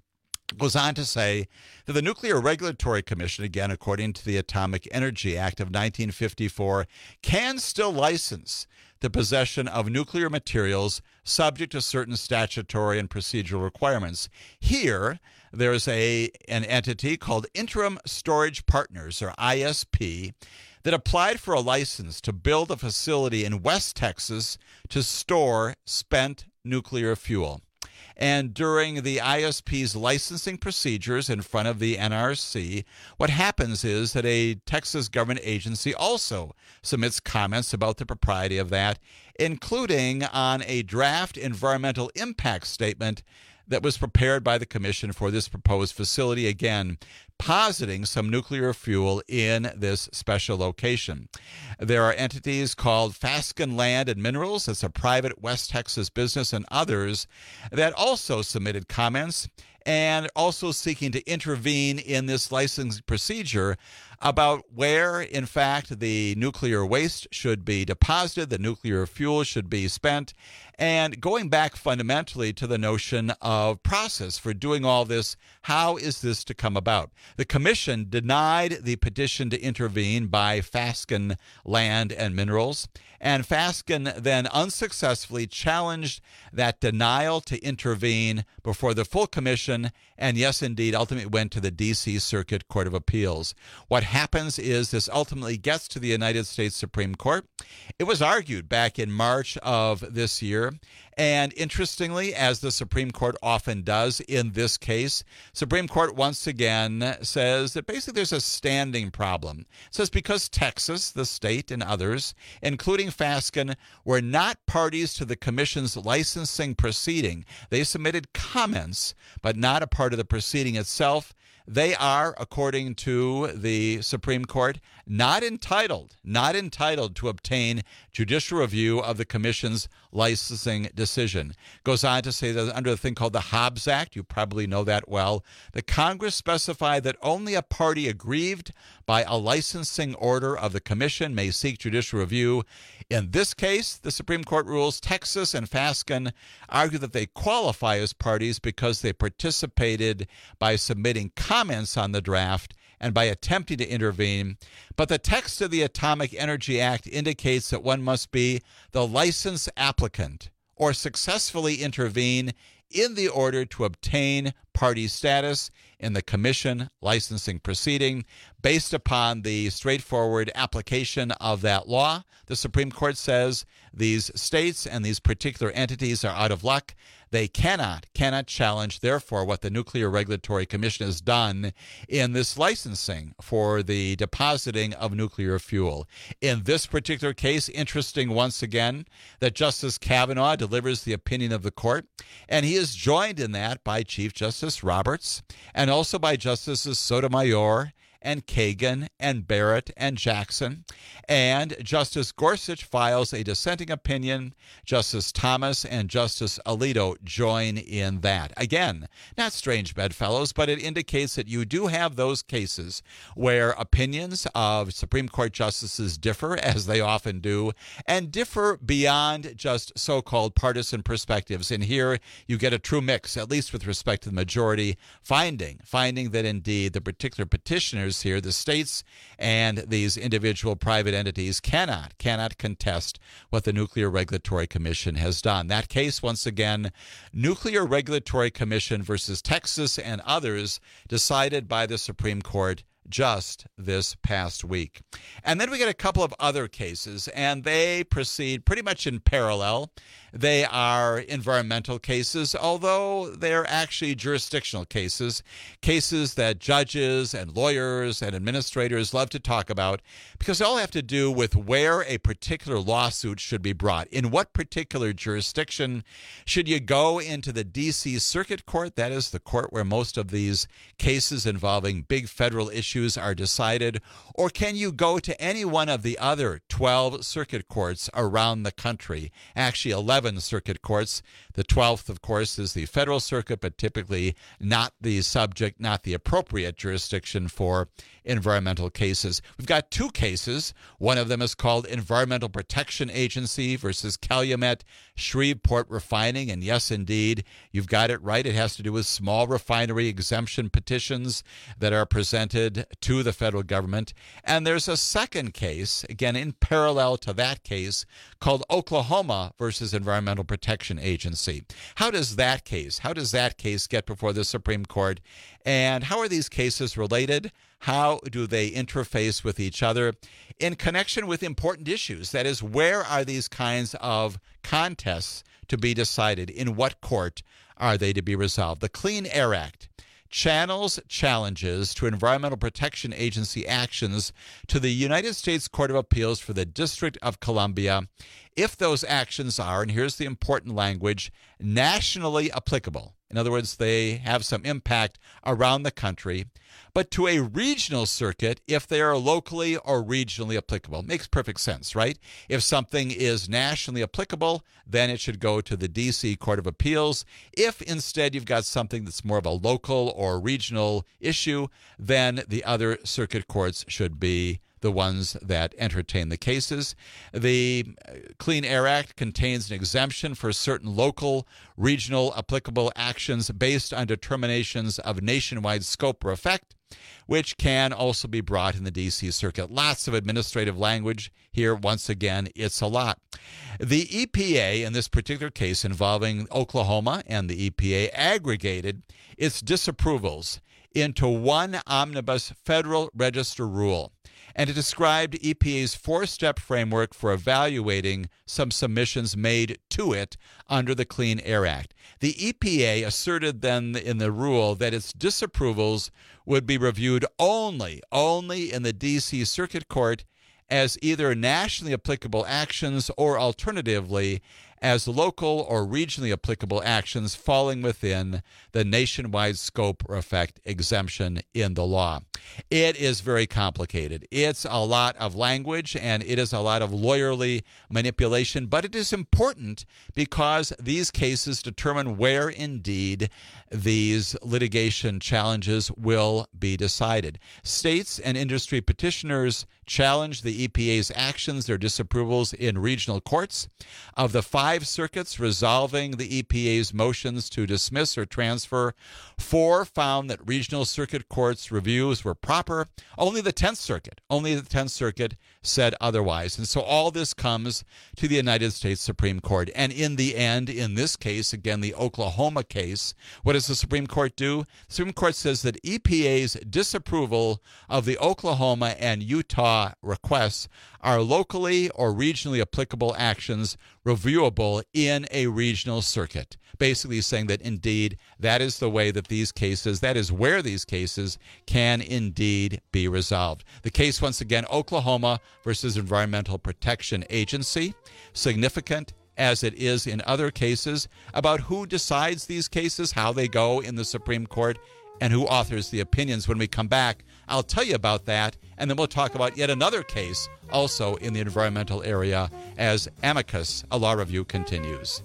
Goes on to say that the Nuclear Regulatory Commission, again, according to the Atomic Energy Act of 1954, can still license the possession of nuclear materials subject to certain statutory and procedural requirements. Here, there's an entity called Interim Storage Partners, or ISP, that applied for a license to build a facility in West Texas to store spent nuclear fuel. And during the ISP's licensing procedures in front of the NRC, what happens is that a Texas government agency also submits comments about the propriety of that, including on a draft environmental impact statement that was prepared by the commission for this proposed facility, again, positing some nuclear fuel in this special location. There are entities called Fasken Land and Minerals, that's a private West Texas business, and others that also submitted comments and also seeking to intervene in this licensing procedure about where, in fact, the nuclear waste should be deposited, the nuclear fuel should be spent, and going back fundamentally to the notion of process for doing all this. How is this to come about? The commission denied the petition to intervene by Fasken Land and Minerals, and Fasken then unsuccessfully challenged that denial to intervene before the full commission, and yes, indeed, ultimately went to the D.C. Circuit Court of Appeals. What happens is this ultimately gets to the United States Supreme Court. It was argued back in March of this year, and interestingly, as the Supreme Court often does in this case, Supreme Court once again says that basically there's a standing problem. It says because Texas, the state, and others, including Fasken, were not parties to the commission's licensing proceeding. They submitted comments, but not a part of the proceeding itself. They are, according to the Supreme Court, not entitled to obtain judicial review of the commission's licensing decision. Goes on to say that under the thing called the Hobbs Act, you probably know that well, the Congress specified that only a party aggrieved by a licensing order of the commission may seek judicial review. In this case, the Supreme Court rules Texas and Fasken argue that they qualify as parties because they participated by submitting comments on the draft and by attempting to intervene. But the text of the Atomic Energy Act indicates that one must be the license applicant or successfully intervene in the order to obtain party status in the commission licensing proceeding. Based upon the straightforward application of that law, the Supreme Court says these states and these particular entities are out of luck. They cannot challenge, therefore, what the Nuclear Regulatory Commission has done in this licensing for the depositing of nuclear fuel. In this particular case, interesting once again that Justice Kavanaugh delivers the opinion of the court, and he is joined in that by Chief Justice Roberts and also by Justices Sotomayor and Kagan and Barrett and Jackson. And Justice Gorsuch files a dissenting opinion. Justice Thomas and Justice Alito join in that. Again, not strange bedfellows, but it indicates that you do have those cases where opinions of Supreme Court justices differ, as they often do, and differ beyond just so-called partisan perspectives. And here you get a true mix, at least with respect to the majority, finding that indeed the particular petitioners here, the states and these individual private entities, cannot contest what the Nuclear Regulatory Commission has done. That case, once again, Nuclear Regulatory Commission versus Texas and others, decided by the Supreme Court just this past week. And then we get a couple of other cases, and they proceed pretty much in parallel. They are environmental cases, although they're actually jurisdictional cases that judges and lawyers and administrators love to talk about, because they all have to do with where a particular lawsuit should be brought. In what particular jurisdiction should you go into the D.C. Circuit Court? That is the court where most of these cases involving big federal issues are decided. Or can you go to any one of the other 12 circuit courts around the country? Actually, 11 circuit courts. The 12th, of course, is the federal circuit, but typically not the subject, not the appropriate jurisdiction for environmental cases. We've got two cases. One of them is called Environmental Protection Agency versus Calumet Shreveport Refining. And yes, indeed, you've got it right. It has to do with small refinery exemption petitions that are presented to the federal government. And there's a second case, again, in parallel to that case, called Oklahoma versus Environmental Protection Agency. How does that case get before the Supreme Court? And how are these cases related? How do they interface with each other in connection with important issues? That is, where are these kinds of contests to be decided? In what court are they to be resolved? The Clean Air Act channels challenges to Environmental Protection Agency actions to the United States Court of Appeals for the District of Columbia if those actions are, and here's the important language, nationally applicable. In other words, they have some impact around the country, but to a regional circuit if they are locally or regionally applicable. Makes perfect sense, right? If something is nationally applicable, then it should go to the D.C. Court of Appeals. If instead you've got something that's more of a local or regional issue, then the other circuit courts should be the ones that entertain the cases. The Clean Air Act contains an exemption for certain local, regional applicable actions based on determinations of nationwide scope or effect, which can also be brought in the D.C. Circuit. Lots of administrative language here. Once again, it's a lot. The EPA, in this particular case involving Oklahoma, and the EPA aggregated its disapprovals into one omnibus Federal Register rule. And it described EPA's four-step framework for evaluating some submissions made to it under the Clean Air Act. The EPA asserted then in the rule that its disapprovals would be reviewed only in the D.C. Circuit Court as either nationally applicable actions or alternatively as local or regionally applicable actions falling within the nationwide scope or effect exemption in the law. It is very complicated. It's a lot of language and it is a lot of lawyerly manipulation, but it is important because these cases determine where indeed these litigation challenges will be decided. States and industry petitioners challenge the EPA's actions, their disapprovals in regional courts. Of the 5 circuits resolving the EPA's motions to dismiss or transfer, 4 found that regional circuit courts' reviews were proper. Only the 10th Circuit said otherwise. And so all this comes to the United States Supreme Court. And in the end, in this case, again, the Oklahoma case, what does the Supreme Court do? The Supreme Court says that EPA's disapproval of the Oklahoma and Utah requests are locally or regionally applicable actions reviewable in a regional circuit. Basically saying that indeed that is the way that these cases, that is where these cases can indeed be resolved. The case, once again, Oklahoma versus Environmental Protection Agency, significant as it is in other cases, about who decides these cases, how they go in the Supreme Court, and who authors the opinions. When we come back, I'll tell you about that, and then we'll talk about yet another case also in the environmental area as Amicus, a law review, continues.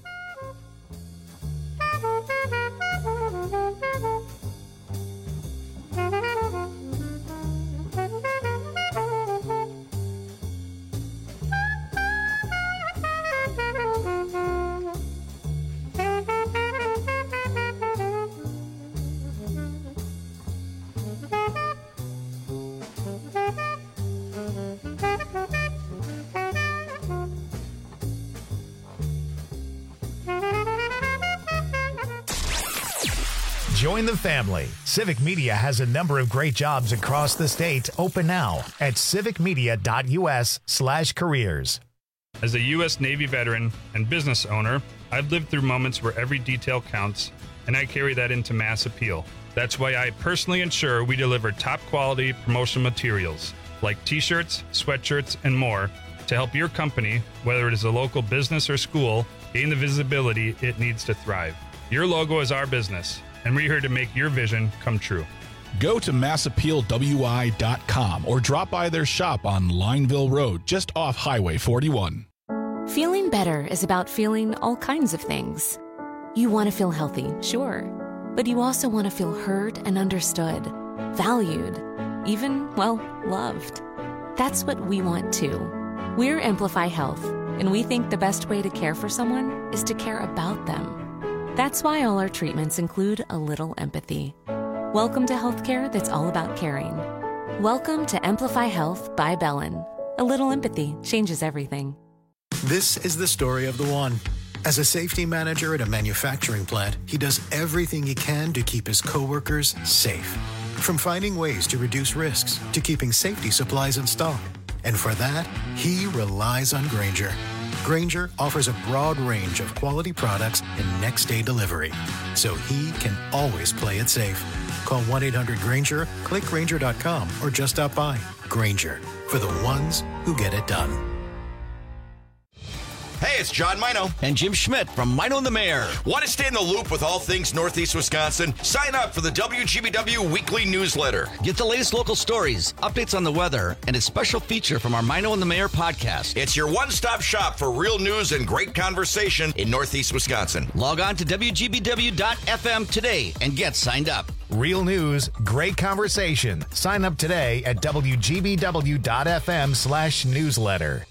Join the family. Civic Media has a number of great jobs across the state open now at civicmedia.us/careers. As a U.S. Navy veteran and business owner, I've lived through moments where every detail counts, and I carry that into mass appeal. That's why I personally ensure we deliver top-quality promotional materials like T-shirts, sweatshirts, and more to help your company, whether it is a local business or school, gain the visibility it needs to thrive. Your logo is our business, and we're here to make your vision come true. Go to massappealwi.com or drop by their shop on Lineville Road, just off Highway 41. Feeling better is about feeling all kinds of things. You want to feel healthy, sure, but you also want to feel heard and understood, valued, even, well, loved. That's what we want too. We're Amplify Health, and we think the best way to care for someone is to care about them. That's why all our treatments include a little empathy. Welcome to healthcare that's all about caring. Welcome to Amplify Health by Bellin. A little empathy changes everything. This is the story of the one. As a safety manager at a manufacturing plant, he does everything he can to keep his coworkers safe. From finding ways to reduce risks to keeping safety supplies in stock. And for that, he relies on Grainger. Grainger offers a broad range of quality products and next-day delivery, so he can always play it safe. Call 1-800-GRAINGER, click Grainger.com, or just stop by. Grainger, for the ones who get it done. Hey, it's John Mino. And Jim Schmidt from Mino and the Mayor. Want to stay in the loop with all things Northeast Wisconsin? Sign up for the WGBW Weekly Newsletter. Get the latest local stories, updates on the weather, and a special feature from our Mino and the Mayor podcast. It's your one-stop shop for real news and great conversation in Northeast Wisconsin. Log on to WGBW.FM today and get signed up. Real news, great conversation. Sign up today at WGBW.FM/newsletter.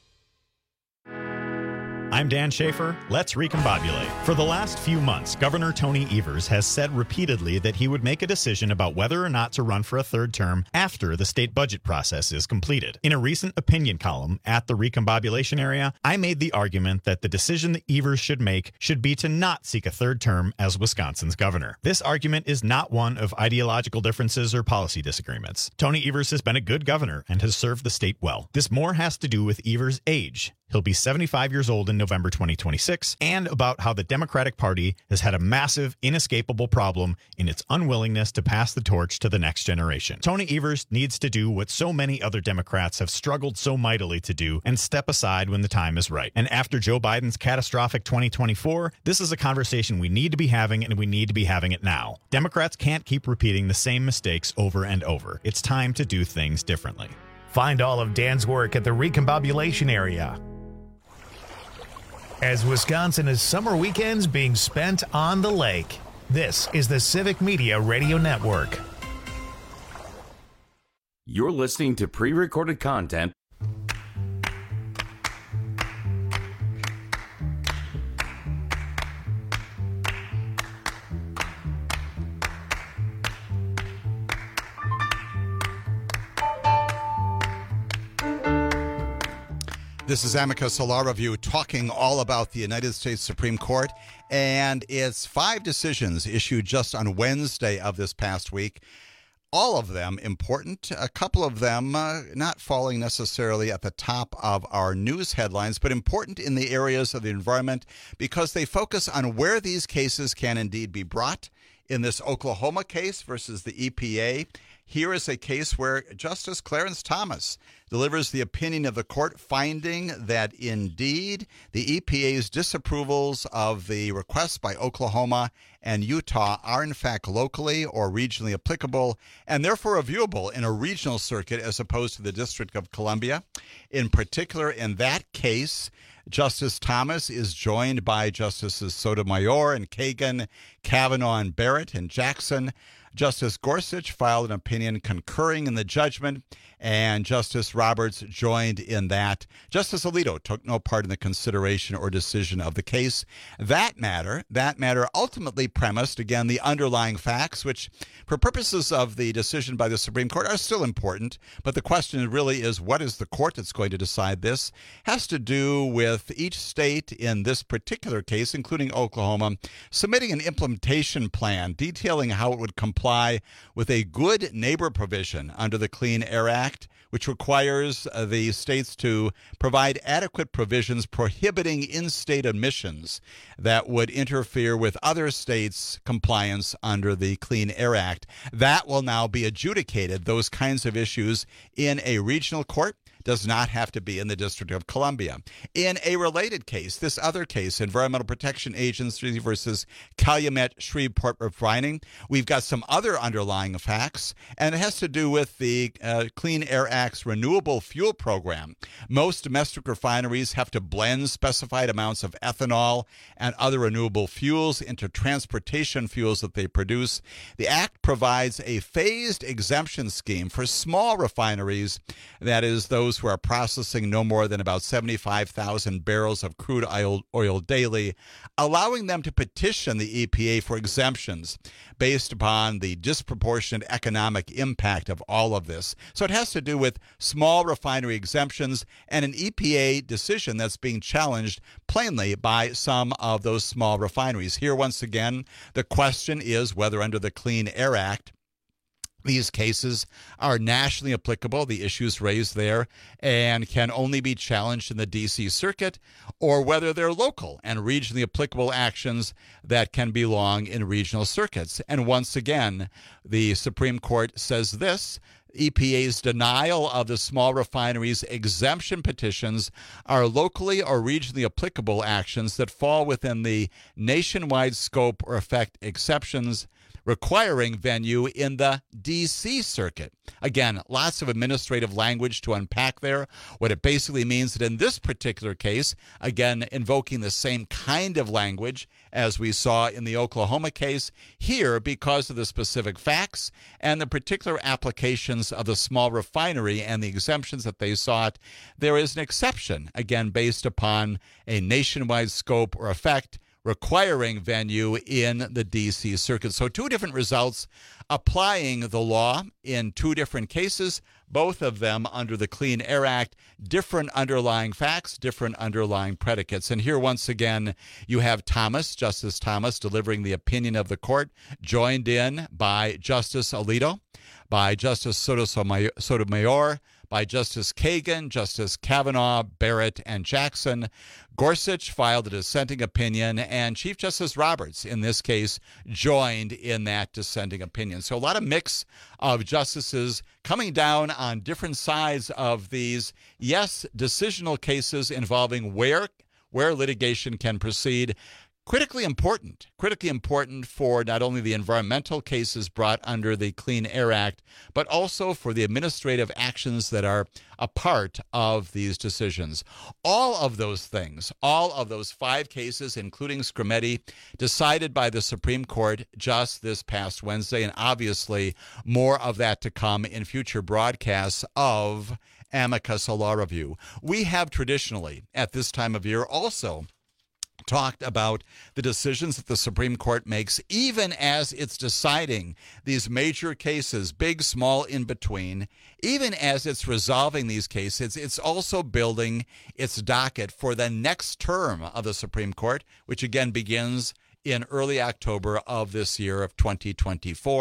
I'm Dan Schaefer. Let's recombobulate. For the last few months, Governor Tony Evers has said repeatedly that he would make a decision about whether or not to run for a third term after the state budget process is completed. In a recent opinion column at the Recombobulation Area, I made the argument that the decision that Evers should make should be to not seek a third term as Wisconsin's governor. This argument is not one of ideological differences or policy disagreements. Tony Evers has been a good governor and has served the state well. This more has to do with Evers' age. He'll be 75 years old in November 2026, and about how the Democratic Party has had a massive, inescapable problem in its unwillingness to pass the torch to the next generation. Tony Evers needs to do what so many other Democrats have struggled so mightily to do and step aside when the time is right. And after Joe Biden's catastrophic 2024, this is a conversation we need to be having, and we need to be having it now. Democrats can't keep repeating the same mistakes over and over. It's time to do things differently. Find all of Dan's work at the Recombobulation Area. As Wisconsin is summer weekends being spent on the lake, this is the Civic Media Radio Network. You're listening to pre-recorded content. This is Amicus, a law review, talking all about the United States Supreme Court and its 5 decisions issued just on Wednesday of this past week. All of them important, a couple of them not falling necessarily at the top of our news headlines, but important in the areas of the environment because they focus on where these cases can indeed be brought. In this Oklahoma case versus the EPA, Here is a case where Justice Clarence Thomas delivers the opinion of the court, finding that indeed the EPA's disapprovals of the requests by Oklahoma and Utah are in fact locally or regionally applicable and therefore reviewable in a regional circuit as opposed to the District of Columbia. In particular, in that case, Justice Thomas is joined by Justices Sotomayor and Kagan, Kavanaugh and Barrett and Jackson. Justice Gorsuch filed an opinion concurring in the judgment, and Justice Roberts joined in that. Justice Alito took no part in the consideration or decision of the case. That matter ultimately premised, again, the underlying facts, which for purposes of the decision by the Supreme Court are still important, but the question really is, what is the court that's going to decide this? Has to do with each state in this particular case, including Oklahoma, submitting an implementation plan detailing how it would comply with a good neighbor provision under the Clean Air Act, which requires the states to provide adequate provisions prohibiting in-state emissions that would interfere with other states' compliance under the Clean Air Act. That will now be adjudicated, those kinds of issues, in a regional court. Does not have to be in the District of Columbia. In a related case, this other case, Environmental Protection Agency versus Calumet Shreveport Refining, we've got some other underlying facts, and it has to do with the Clean Air Act's renewable fuel program. Most domestic refineries have to blend specified amounts of ethanol and other renewable fuels into transportation fuels that they produce. The Act provides a phased exemption scheme for small refineries, that is, those who are processing no more than about 75,000 barrels of crude oil daily, allowing them to petition the EPA for exemptions based upon the disproportionate economic impact of all of this. So it has to do with small refinery exemptions and an EPA decision that's being challenged plainly by some of those small refineries. Here, once again, the question is whether under the Clean Air Act, these cases are nationally applicable, the issues raised there, and can only be challenged in the D.C. Circuit, or whether they're local and regionally applicable actions that can belong in regional circuits. And once again, the Supreme Court says this: EPA's denial of the small refineries' exemption petitions are locally or regionally applicable actions that fall within the nationwide scope or effect exceptions requiring venue in the D.C. Circuit. Again, lots of administrative language to unpack there. What it basically means that in this particular case, again, invoking the same kind of language as we saw in the Oklahoma case, here, because of the specific facts and the particular applications of the small refinery and the exemptions that they sought, there is an exception, again, based upon a nationwide scope or effect requiring venue in the D.C. Circuit. So two different results applying the law in two different cases, both of them under the Clean Air Act, different underlying facts, different underlying predicates. And here, once again, you have Justice Thomas, delivering the opinion of the court, joined in by Justice Alito, by Justice Sotomayor, by Justice Kagan, Justice Kavanaugh, Barrett, and Jackson. Gorsuch filed a dissenting opinion, and Chief Justice Roberts, in this case, joined in that dissenting opinion. So a lot of mix of justices coming down on different sides of these, yes, decisional cases involving where litigation can proceed. Critically important for not only the environmental cases brought under the Clean Air Act, but also for the administrative actions that are a part of these decisions. All of those things, all of those 5 cases, including Scrimeti, decided by the Supreme Court just this past Wednesday, and obviously more of that to come in future broadcasts of Amicus Law Review. We have traditionally, at this time of year, also talked about the decisions that the Supreme Court makes, even as it's deciding these major cases, big, small, in between, even as it's resolving these cases, it's also building its docket for the next term of the Supreme Court, which again begins in early October of this year of 2024.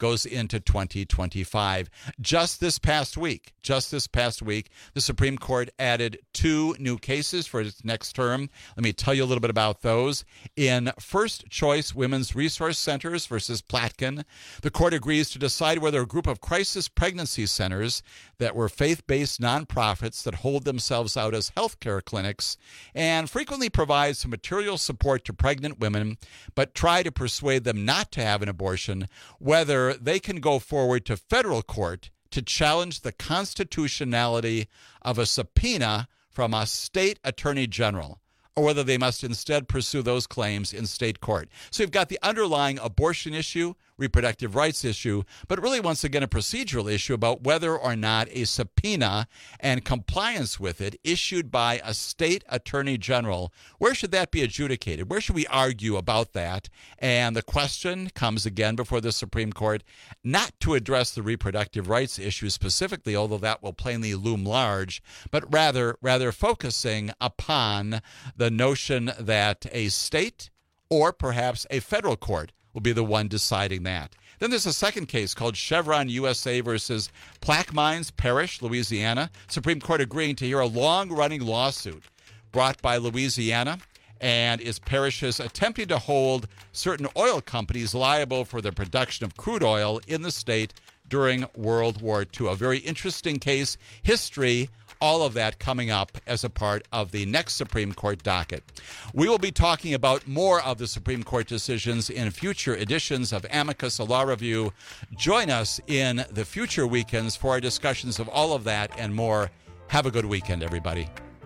goes into 2025. Just this past week, the Supreme Court added 2 new cases for its next term. Let me tell you a little bit about those. In First Choice Women's Resource Centers versus Platkin, the court agrees to decide whether a group of crisis pregnancy centers that were faith-based nonprofits that hold themselves out as healthcare clinics and frequently provide some material support to pregnant women, but try to persuade them not to have an abortion, whether they can go forward to federal court to challenge the constitutionality of a subpoena from a state attorney general, or whether they must instead pursue those claims in state court. So you've got the underlying abortion issue, reproductive rights issue, but really, once again, a procedural issue about whether or not a subpoena and compliance with it issued by a state attorney general, where should that be adjudicated? Where should we argue about that? And the question comes again before the Supreme Court, not to address the reproductive rights issue specifically, although that will plainly loom large, but rather focusing upon the notion that a state or perhaps a federal court will be the one deciding that. Then there's a second case called Chevron USA versus Plaquemines Parish, Louisiana. Supreme Court agreeing to hear a long-running lawsuit brought by Louisiana and its parishes attempting to hold certain oil companies liable for the production of crude oil in the state during World War II. A very interesting case, history, all of that coming up as a part of the next Supreme Court docket. We will be talking about more of the Supreme Court decisions in future editions of Amicus Law Review. Join us in the future weekends for our discussions of all of that and more. Have a good weekend, everybody.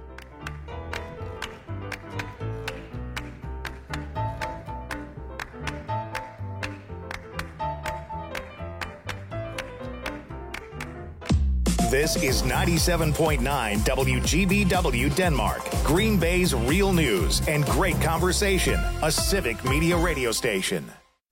This is 97.9 WGBW Denmark, Green Bay's real news and great conversation, a civic media radio station.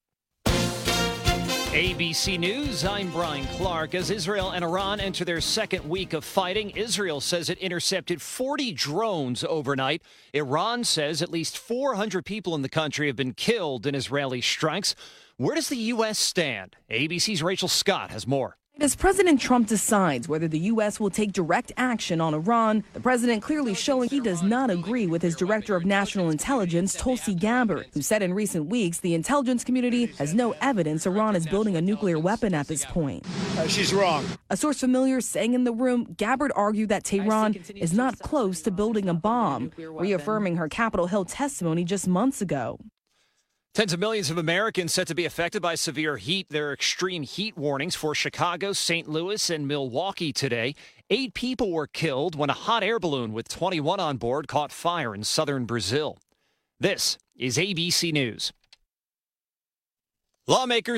ABC News, I'm Brian Clark. As Israel and Iran enter their second week of fighting, Israel says it intercepted 40 drones overnight. Iran says at least 400 people in the country have been killed in Israeli strikes. Where does the U.S. stand? ABC's Rachel Scott has more. As President Trump decides whether the U.S. will take direct action on Iran, the president clearly showing he does not agree with his director of national intelligence, Tulsi Gabbard, who said in recent weeks the intelligence community has no evidence Iran is building a nuclear weapon at this point. She's wrong. A source familiar saying in the room, Gabbard argued that Tehran is not close to building a bomb, reaffirming her Capitol Hill testimony just months ago. Tens of millions of Americans set to be affected by severe heat. There are extreme heat warnings for Chicago, St. Louis, and Milwaukee today. 8 people were killed when a hot air balloon with 21 on board caught fire in southern Brazil. This is ABC News. Lawmakers